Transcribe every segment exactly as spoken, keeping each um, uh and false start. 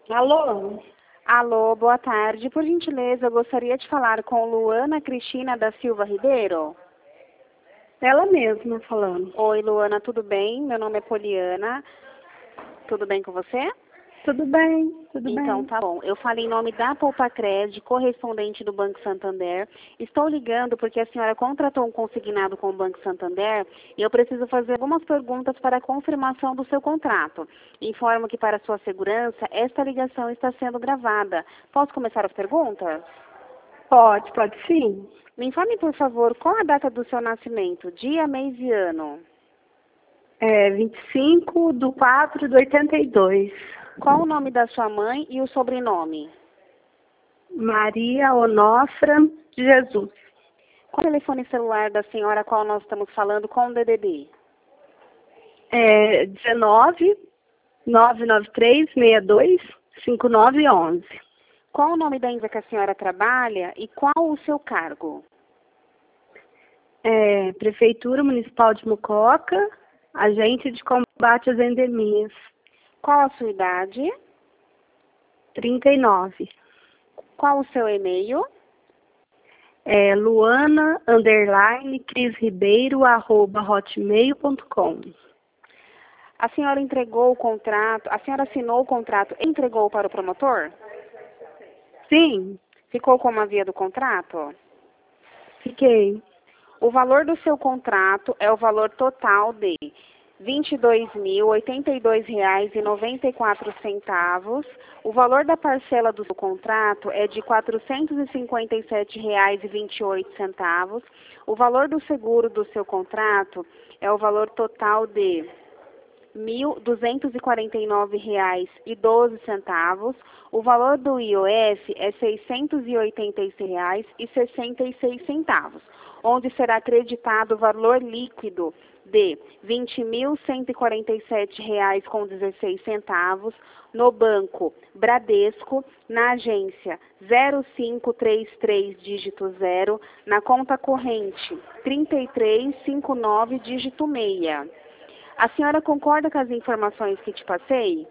Alô? Alô, boa tarde. Por gentileza, eu gostaria de falar com Luana Cristina da Silva Ribeiro. Ela mesma falando. Oi, Luana, tudo bem? Meu nome é Poliana. Tudo bem com você? Tudo bem, tudo Então, bem. tá bom. Eu falei em nome da Poupacred, correspondente do Banco Santander. Estou ligando porque a senhora contratou um consignado com o Banco Santander e eu preciso fazer algumas perguntas para a confirmação do seu contrato. Informo que, para sua segurança, esta ligação está sendo gravada. Posso começar as perguntas? Pode, pode sim. Me informe, por favor, qual a data do seu nascimento? Dia, mês e ano. É vinte e cinco de quatro de oitenta e dois. Qual o nome da sua mãe e o sobrenome? Maria Onofra de Jesus. Qual o telefone celular da senhora a qual nós estamos falando com o D D D? É dezenove, nove nove três, seis dois, cinco nove um um. Qual o nome da empresa que a senhora trabalha e qual o seu cargo? É, Prefeitura Municipal de Mucoca, agente de combate às endemias. Qual a sua idade? trinta e nove. Qual o seu e-mail? É Luana, underline, Cris Ribeiro, arroba hotmail ponto com. A senhora entregou o contrato, a senhora assinou o contrato e entregou para o promotor? Sim, Ficou como havia do contrato? fiquei. O valor do seu contrato é o valor total de vinte e dois mil, oitenta e dois reais e noventa e quatro centavos. O valor da parcela do seu contrato é de quatrocentos e cinquenta e sete reais e vinte e oito centavos. O valor do seguro do seu contrato é o valor total de mil duzentos e quarenta e nove reais e doze centavos. O valor do I O F é seiscentos e oitenta e seis reais e sessenta e seis centavos, onde será acreditado o valor líquido de vinte mil cento e quarenta e sete reais com dezesseis centavos no banco Bradesco, na agência zero cinco três três dígito zero, na conta corrente trinta e três cinquenta e nove dígito seis. A senhora concorda com as informações que te passei?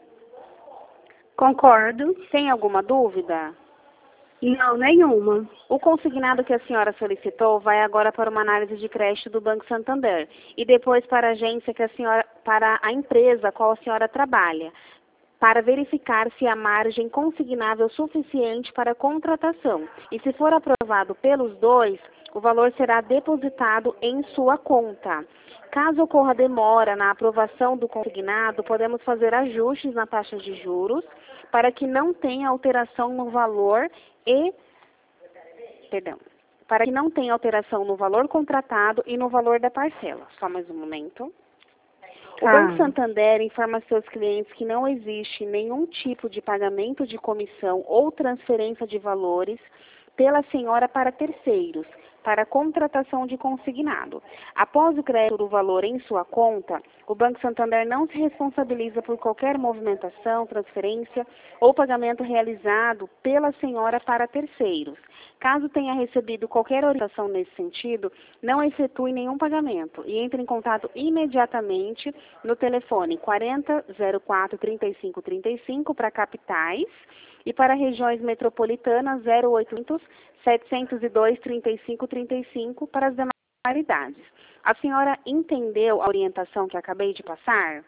Concordo. Tem alguma dúvida? Não, nenhuma. O consignado que a senhora solicitou vai agora para uma análise de crédito do Banco Santander e depois para a agência que a senhora, para a empresa a qual a senhora trabalha, para verificar se há margem consignável suficiente para a contratação. E se for aprovado pelos dois, o valor será depositado em sua conta. Caso ocorra demora na aprovação do consignado, podemos fazer ajustes na taxa de juros para que não tenha alteração no valor e, perdão, para que não tenha alteração no valor contratado e no valor da parcela. Só mais um momento. O Tá. Banco Santander informa seus clientes que não existe nenhum tipo de pagamento de comissão ou transferência de valores pela senhora para terceiros, para contratação de consignado. Após o crédito do valor em sua conta, o Banco Santander não se responsabiliza por qualquer movimentação, transferência ou pagamento realizado pela senhora para terceiros. Caso tenha recebido qualquer orientação nesse sentido, não efetue nenhum pagamento e entre em contato imediatamente no telefone quarenta, zero quatro, trinta e cinco, trinta e cinco para capitais e para regiões metropolitanas zero oitocentos, setecentos e dois, trinta e cinco, trinta e cinco para as demais localidades. A senhora entendeu a orientação que acabei de passar?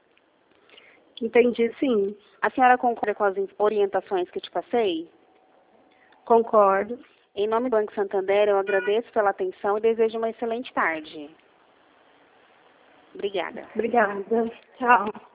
Entendi, sim. A senhora concorda com as orientações que te passei? Concordo. Em nome do Banco Santander, eu agradeço pela atenção e desejo uma excelente tarde. Obrigada. Obrigada. Tchau.